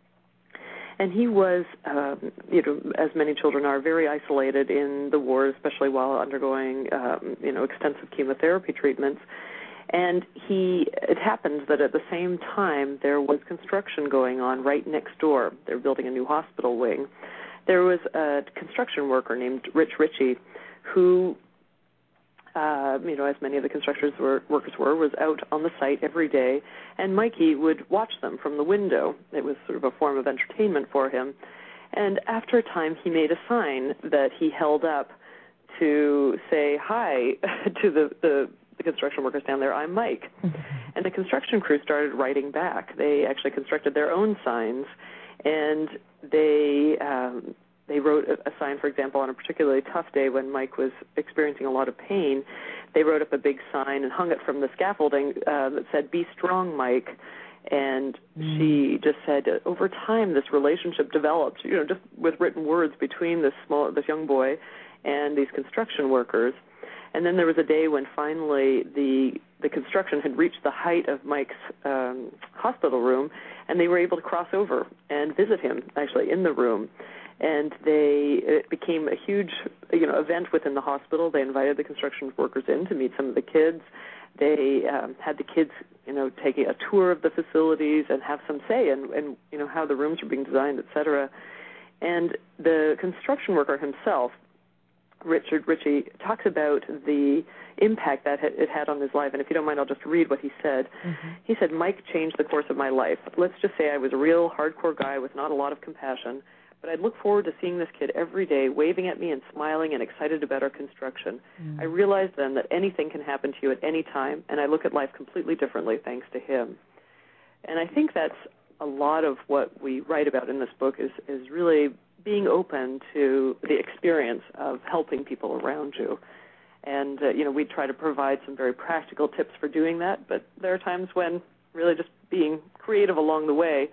And he was, as many children are, very isolated in the ward, especially while undergoing, extensive chemotherapy treatments. And it happened that at the same time there was construction going on right next door. They were building a new hospital wing. There was a construction worker named Rich Ritchie who, as many of the workers were, was out on the site every day, and Mikey would watch them from the window. It was sort of a form of entertainment for him. And after a time, he made a sign that he held up to say hi to the construction workers down there, I'm Mike. And the construction crew started writing back. They actually constructed their own signs, and they wrote a sign, for example, on a particularly tough day when Mike was experiencing a lot of pain. They wrote up a big sign and hung it from the scaffolding that said, "Be strong, Mike." And she just said, over time, this relationship developed, just with written words between this young boy and these construction workers. And then there was a day when finally the construction had reached the height of Mike's hospital room, and they were able to cross over and visit him, actually, in the room. And it became a huge, event within the hospital. They invited the construction workers in to meet some of the kids. They had the kids, taking a tour of the facilities and have some say in how the rooms were being designed, et cetera. And the construction worker himself, Richard Ritchie, talks about the impact that it had on his life. And if you don't mind, I'll just read what he said. Mm-hmm. He said, "Mike changed the course of my life. Let's just say I was a real hardcore guy with not a lot of compassion, but I'd look forward to seeing this kid every day, waving at me and smiling and excited about our construction. I realized then that anything can happen to you at any time, and I look at life completely differently thanks to him." And I think that's a lot of what we write about in this book is really being open to the experience of helping people around you. And, we try to provide some very practical tips for doing that, but there are times when really just being creative along the way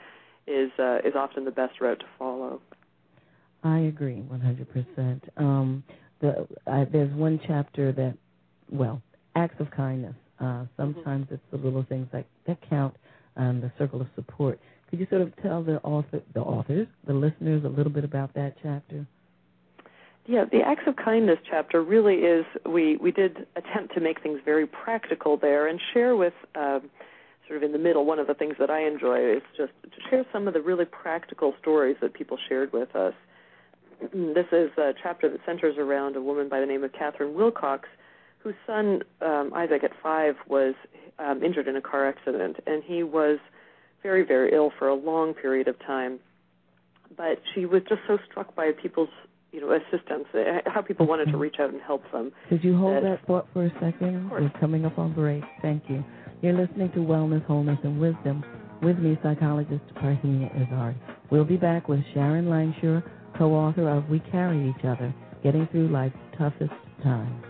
is often the best route to follow. I agree 100%. There's one chapter that, acts of kindness. Sometimes it's the little things that count, the circle of support. Could you sort of tell the listeners, a little bit about that chapter? Yeah, the Acts of Kindness chapter really is, we did attempt to make things very practical there and share with, sort of in the middle, one of the things that I enjoy is just to share some of the really practical stories that people shared with us. This is a chapter that centers around a woman by the name of Catherine Wilcox, whose son, Isaac, at 5, was injured in a car accident, and he was very, very ill for a long period of time. But she was just so struck by people's, assistance, how people wanted to reach out and help them. Could you hold that thought for a second? Of course. We're coming up on break. Thank you. You're listening to Wellness, Wholeness, and Wisdom with me, psychologist Parthenia Izzard. We'll be back with Sharon Langsure, co-author of We Carry Each Other, Getting Through Life's Toughest Times.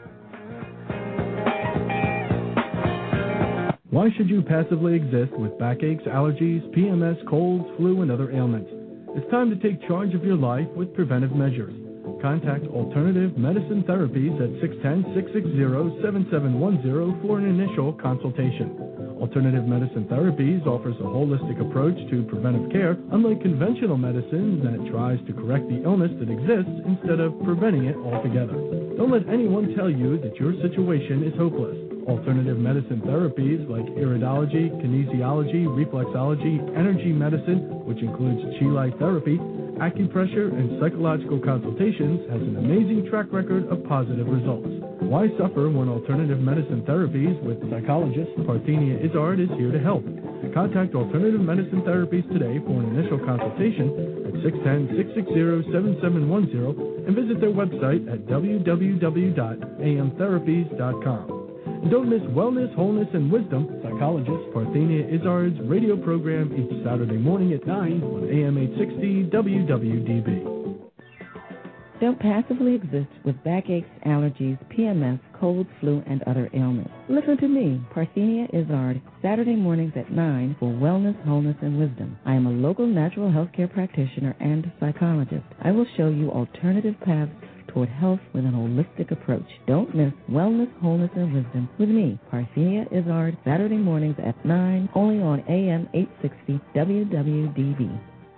Why should you passively exist with backaches, allergies, PMS, colds, flu, and other ailments? It's time to take charge of your life with preventive measures. Contact Alternative Medicine Therapies at 610-660-7710 for an initial consultation. Alternative Medicine Therapies offers a holistic approach to preventive care, unlike conventional medicine that tries to correct the illness that exists instead of preventing it altogether. Don't let anyone tell you that your situation is hopeless. Alternative medicine therapies like iridology, kinesiology, reflexology, energy medicine, which includes Chi Light therapy, acupressure, and psychological consultations, has an amazing track record of positive results. Why suffer when Alternative Medicine Therapies with psychologist Parthenia Izzard is here to help? Contact Alternative Medicine Therapies today for an initial consultation at 610-660-7710 and visit their website at www.amtherapies.com. And don't miss Wellness, Wholeness, and Wisdom, psychologist Parthenia Izzard's radio program each Saturday morning at 9 on AM 860 WWDB. Don't passively exist with backaches, allergies, PMS, cold, flu, and other ailments. Listen to me, Parthenia Izzard, Saturday mornings at 9 for Wellness, Wholeness, and Wisdom. I am a local natural health care practitioner and psychologist. I will show you alternative paths toward health with an holistic approach. Don't miss Wellness, Wholeness, and Wisdom with me, Parthenia Izzard, Saturday mornings at 9, only on AM 860 WWDB.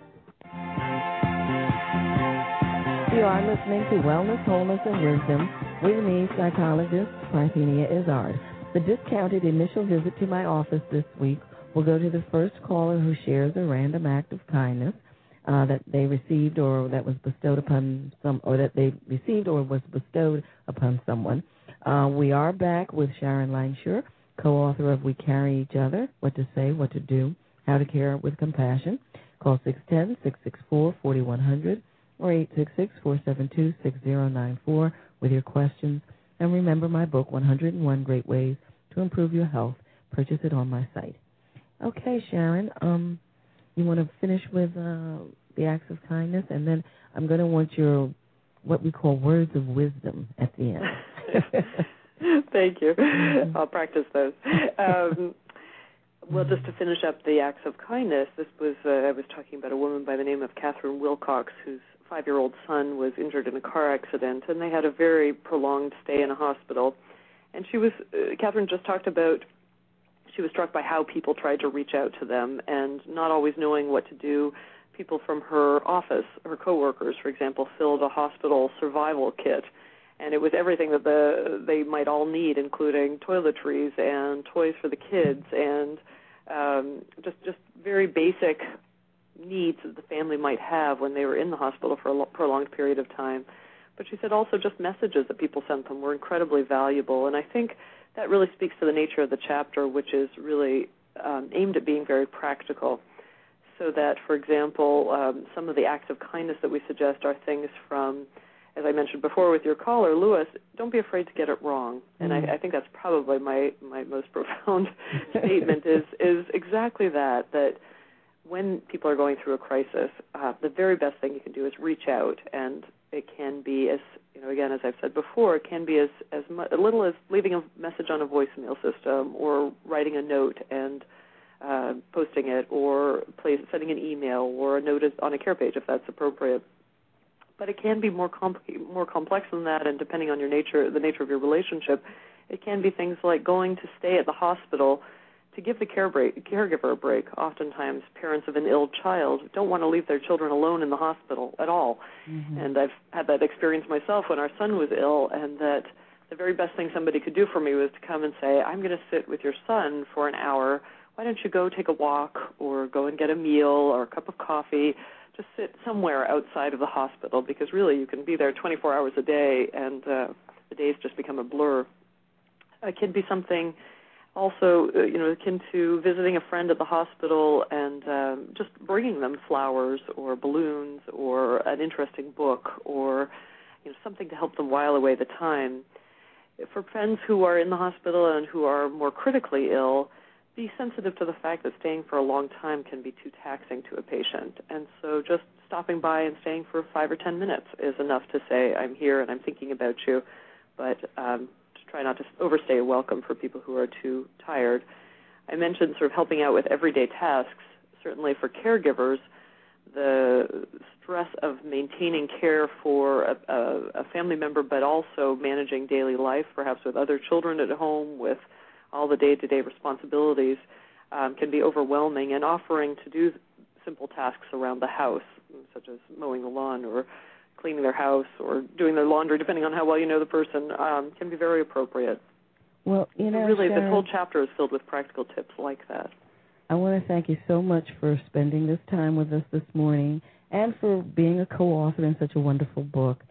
You are listening to Wellness, Wholeness, and Wisdom with me, psychologist Parthenia Izzard. The discounted initial visit to my office this week will go to the first caller who shares a random act of kindness that they received or that was bestowed upon someone. We are back with Sharon Langsure, co-author of We Carry Each Other, What to Say, What to Do, How to Care with Compassion. Call 610-664-4100 or 866-472-6094 with your questions. And remember my book, 101 Great Ways to Improve Your Health. Purchase it on my site. Okay, Sharon, you want to finish with the acts of kindness, and then I'm going to want your what we call words of wisdom at the end. Thank you. I'll practice those. Well, just to finish up the acts of kindness, this was I was talking about a woman by the name of Catherine Wilcox, whose 5-year-old son was injured in a car accident, and they had a very prolonged stay in a hospital. And Catherine just talked about, she was struck by how people tried to reach out to them and not always knowing what to do. People from her office, her coworkers, for example, filled a hospital survival kit, and it was everything that they might all need, including toiletries and toys for the kids and just very basic needs that the family might have when they were in the hospital for a prolonged period of time. But she said also just messages that people sent them were incredibly valuable, and I think that really speaks to the nature of the chapter, which is really aimed at being very practical. So that, for example, some of the acts of kindness that we suggest are things from, as I mentioned before with your caller, Lewis, don't be afraid to get it wrong. And I think that's probably my most profound statement is exactly that when people are going through a crisis, the very best thing you can do is reach out, and it can be as, again, as I've said before, it can be as little as leaving a message on a voicemail system or writing a note and posting it, or sending an email or a notice on a care page if that's appropriate. But it can be more complex than that, and depending on the nature of your relationship, it can be things like going to stay at the hospital to give the caregiver a break. Oftentimes, parents of an ill child don't want to leave their children alone in the hospital at all. Mm-hmm. And I've had that experience myself when our son was ill, and that the very best thing somebody could do for me was to come and say, I'm going to sit with your son for an hour. Why don't you go take a walk or go and get a meal or a cup of coffee? Just sit somewhere outside of the hospital, because really you can be there 24 hours a day, and the days just become a blur. It can be something also, akin to visiting a friend at the hospital and just bringing them flowers or balloons or an interesting book or something to help them while away the time. For friends who are in the hospital and who are more critically ill, be sensitive to the fact that staying for a long time can be too taxing to a patient. And so just stopping by and staying for 5 or 10 minutes is enough to say, I'm here and I'm thinking about you, but try not to overstay a welcome for people who are too tired. I mentioned sort of helping out with everyday tasks. Certainly for caregivers, the stress of maintaining care for a family member, but also managing daily life, perhaps with other children at home, with all the day-to-day responsibilities, can be overwhelming, and offering to do simple tasks around the house, such as mowing the lawn or cleaning their house or doing their laundry, depending on how well you know the person, can be very appropriate. Well, really, Sharon, this whole chapter is filled with practical tips like that. I want to thank you so much for spending this time with us this morning and for being a co-author in such a wonderful book.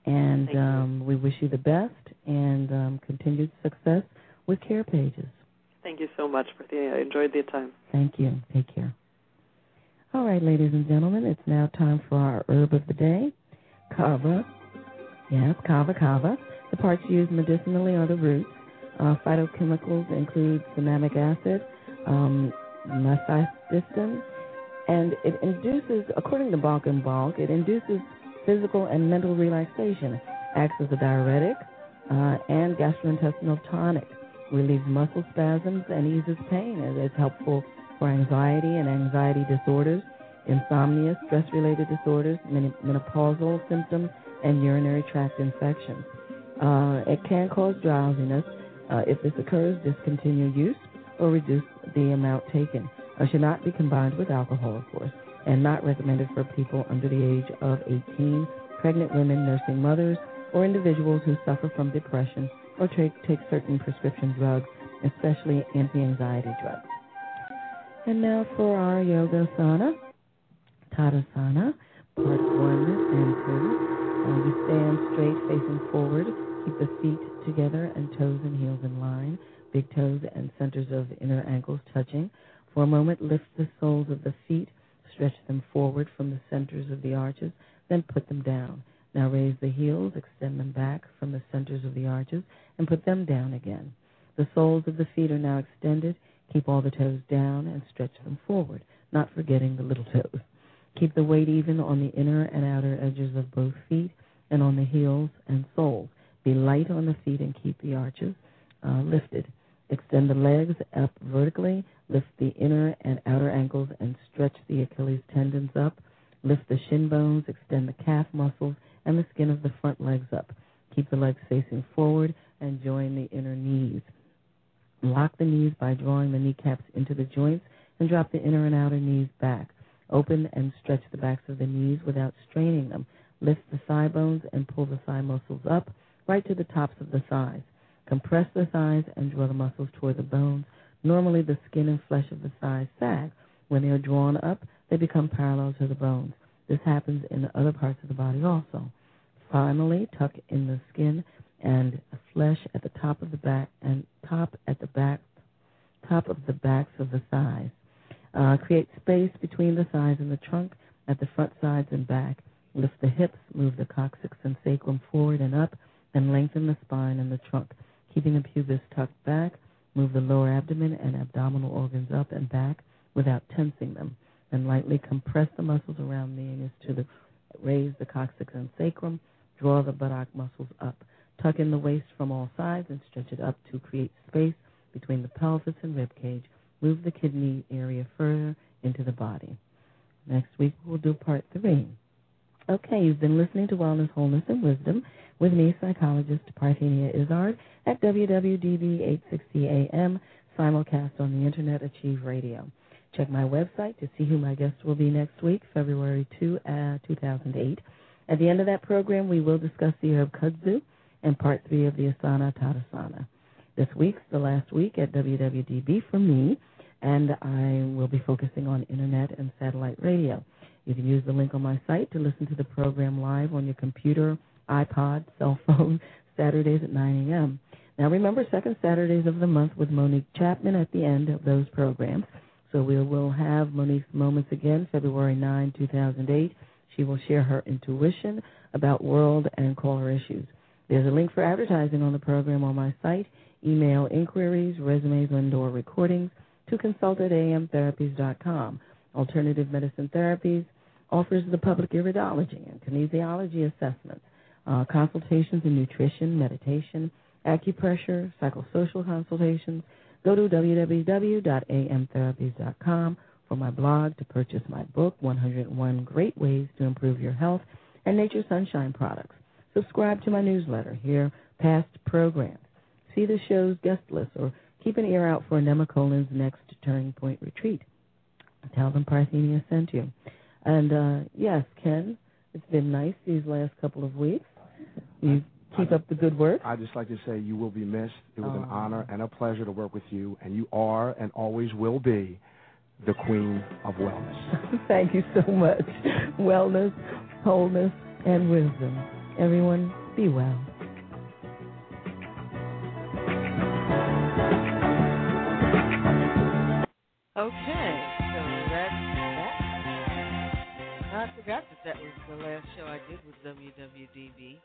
And we wish you the best and continued success with Care Pages. Thank you so much, Parthenia. I enjoyed the time. Thank you. Take care. All right, ladies and gentlemen, it's now time for our herb of the day. Kava. Yes, kava. The parts used medicinally are the roots. Phytochemicals include cinnamic acid, methystistin, and it induces, according to Balk and Balk, it induces physical and mental relaxation, acts as a diuretic and gastrointestinal tonic, relieves muscle spasms and eases pain. It's helpful for anxiety and anxiety disorders, insomnia, stress-related disorders, menopausal symptoms, and urinary tract infections. It can cause drowsiness. If this occurs, discontinue use or reduce the amount taken. Should not be combined with alcohol, of course, and not recommended for people under the age of 18, pregnant women, nursing mothers, or individuals who suffer from depression or take certain prescription drugs, especially anti-anxiety drugs. And now for our yoga asana, Tadasana, part 1 and 2. You stand straight, facing forward. Keep the feet together and toes and heels in line, big toes and centers of inner ankles touching. For a moment, lift the soles of the feet, stretch them forward from the centers of the arches, then put them down. Now raise the heels, extend them back from the centers of the arches, and put them down again. The soles of the feet are now extended. Keep all the toes down and stretch them forward, not forgetting the little toes. Keep the weight even on the inner and outer edges of both feet and on the heels and soles. Be light on the feet and keep the arches lifted. Extend the legs up vertically. Lift the inner and outer ankles and stretch the Achilles tendons up. Lift the shin bones, extend the calf muscles and the skin of the front legs up. Keep the legs facing forward and join the inner knees. Lock the knees by drawing the kneecaps into the joints and drop the inner and outer knees back. Open and stretch the backs of the knees without straining them. Lift the thigh bones and pull the thigh muscles up right to the tops of the thighs. Compress the thighs and draw the muscles toward the bones. Normally, the skin and flesh of the thighs sag. When they are drawn up, they become parallel to the bones. This happens in the other parts of the body also. Finally, tuck in the skin and flesh at the top of the back and top of the backs of the thighs. Create space between the thighs and the trunk at the front, sides, and back. Lift the hips, move the coccyx and sacrum forward and up, and lengthen the spine and the trunk. Keeping the pubis tucked back, move the lower abdomen and abdominal organs up and back without tensing them. And lightly compress the muscles around the anus to raise the coccyx and sacrum. Draw the buttock muscles up. Tuck in the waist from all sides and stretch it up to create space between the pelvis and rib cage. move the kidney area further into the body. Next week we'll do part 3. Okay, you've been listening to Wellness, Wholeness, and Wisdom with me, psychologist Parthenia Izzard, at WWDB 860 AM, simulcast on the Internet, Achieve Radio. Check my website to see who my guests will be next week, February 2, 2008. At the end of that program, we will discuss the herb kudzu and part 3 of the Asana Tadasana. This week's the last week at WWDB for me, and I will be focusing on Internet and satellite radio. You can use the link on my site to listen to the program live on your computer, iPod, cell phone, Saturdays at 9 a.m. Now remember, second Saturdays of the month with Monique Chapman at the end of those programs. So we will have Monique's Moments again, February 9, 2008. She will share her intuition about world and caller issues. There's a link for advertising on the program on my site. Email inquiries, resumes, and/or recordings to consult@amtherapies.com. Alternative Medicine Therapies offers the public iridology and kinesiology assessments, consultations in nutrition, meditation, acupressure, psychosocial consultations. Go to www.amtherapies.com for my blog to purchase my book, 101 Great Ways to Improve Your Health, and Nature Sunshine products. Subscribe to my newsletter, hear past programs, see the show's guest list, or keep an ear out for Nemacolin's next Turning Point retreat. Tell them Parthenia sent you. And, yes, Ken, it's been nice these last couple of weeks. You keep up the good work. I'd just like to say you will be missed. It was an honor and a pleasure to work with you, and you are and always will be the Queen of Wellness. Thank you so much. Wellness, wholeness, and wisdom. Everyone, be well. Okay, so that's that. I forgot that was the last show I did with WWDB.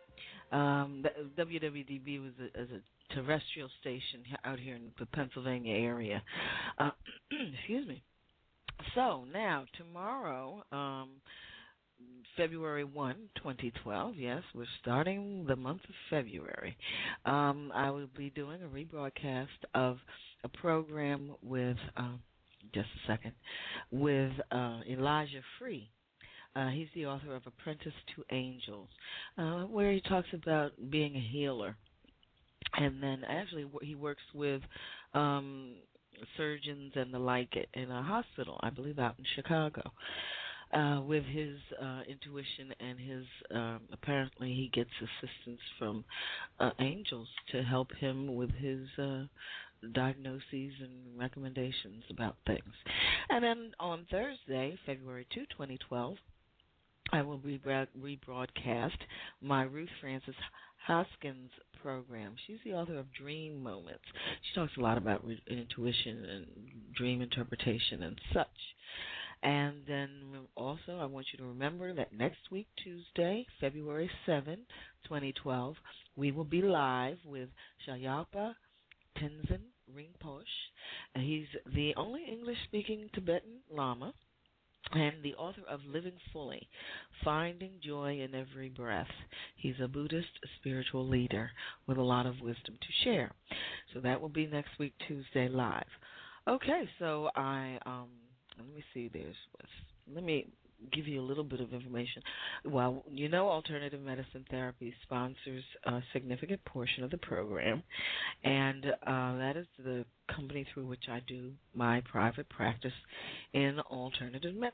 WWDB was a terrestrial station out here in the Pennsylvania area. Excuse me. So now, tomorrow, February 1, 2012, yes, we're starting the month of February. I will be doing a rebroadcast of a program with, just a second, with Elijah Free. He's the author of Apprentice to Angels, where he talks about being a healer. And then actually he works with surgeons and the like in a hospital, I believe out in Chicago, with his intuition and his, apparently he gets assistance from angels to help him with his diagnoses and recommendations about things. And then on Thursday, February 2, 2012, I will rebroadcast my Ruth Francis Hoskins program. She's the author of Dream Moments. She talks a lot about intuition and dream interpretation and such. And then also I want you to remember that next week, Tuesday, February 7, 2012, we will be live with Shayapa Tenzin Rinpoche. He's the only English-speaking Tibetan Lama and the author of Living Fully, Finding Joy in Every Breath. He's a Buddhist spiritual leader with a lot of wisdom to share. So that will be next week, Tuesday, live. Okay, so let me see. Let me give you a little bit of information. Well, you know, Alternative Medicine Therapy sponsors a significant portion of the program, and that is the company through which I do my private practice in alternative medicine.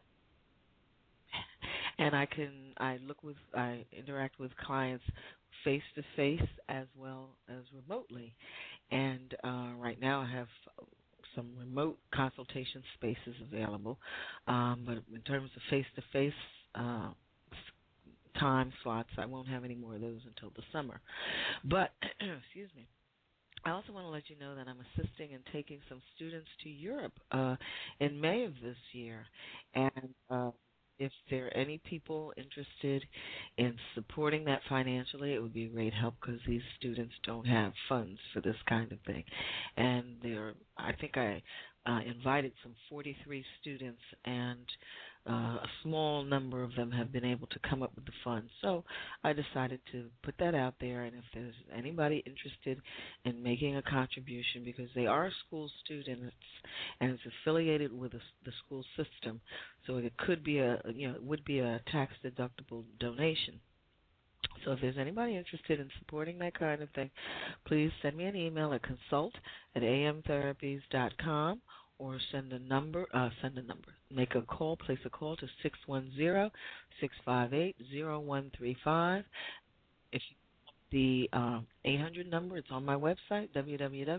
And I interact with clients face to face as well as remotely. And right now I have some remote consultation spaces available, but in terms of face-to-face time slots, I won't have any more of those until the summer. But, excuse me, I also want to let you know that I'm assisting in taking some students to Europe in May of this year, and if there are any people interested in supporting that financially, it would be a great help because these students don't have funds for this kind of thing. And I think I invited some 43 students, and a small number of them have been able to come up with the funds. So I decided to put that out there, and if there's anybody interested in making a contribution, because they are school students and it's affiliated with the school system, so it could be it would be a tax-deductible donation. So if there's anybody interested in supporting that kind of thing, please send me an email at consult@amtherapies.com, or make a call, place a call to 610-658-0135. If you the 800 number, it's on my website,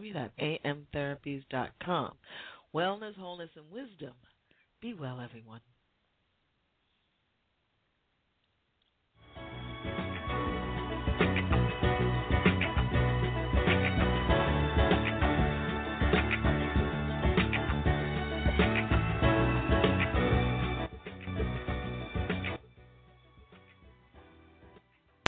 www.amtherapies.com. Wellness, wholeness, and wisdom. Be well, everyone.